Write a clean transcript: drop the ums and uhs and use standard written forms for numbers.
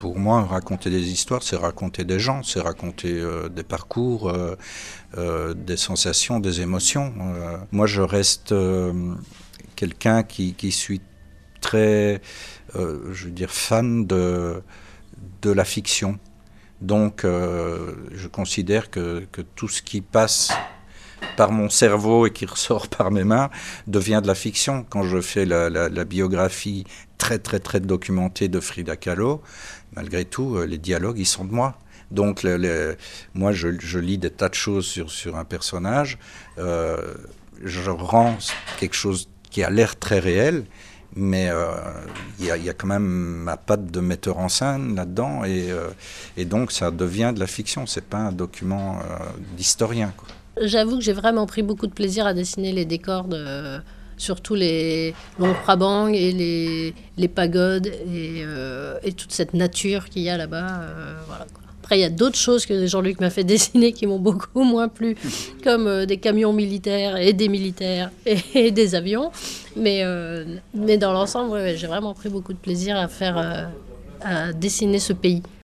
Pour moi, raconter des histoires, c'est raconter des gens, c'est raconter des parcours, des sensations, des émotions. Moi, je reste quelqu'un qui suis très, je veux dire, fan de la fiction. Donc, je considère que tout ce qui passe par mon cerveau et qui ressort par mes mains devient de la fiction. Quand je fais la biographie très très très documentée de Frida Kahlo, malgré tout, les dialogues, ils sont de moi. Donc, moi, je lis des tas de choses sur un personnage. Je rends quelque chose qui a l'air très réel, mais il y a quand même ma patte de metteur en scène là-dedans, et donc ça devient de la fiction. C'est pas un document d'historien, quoi. J'avoue que j'ai vraiment pris beaucoup de plaisir à dessiner les décors de surtout les Luang Prabang et les pagodes et toute cette nature qu'il y a là-bas. Voilà, quoi. Après, il y a d'autres choses que Jean-Luc m'a fait dessiner qui m'ont beaucoup moins plu, comme des camions militaires et des militaires et des avions. Mais dans l'ensemble, ouais, j'ai vraiment pris beaucoup de plaisir à faire, à dessiner ce pays.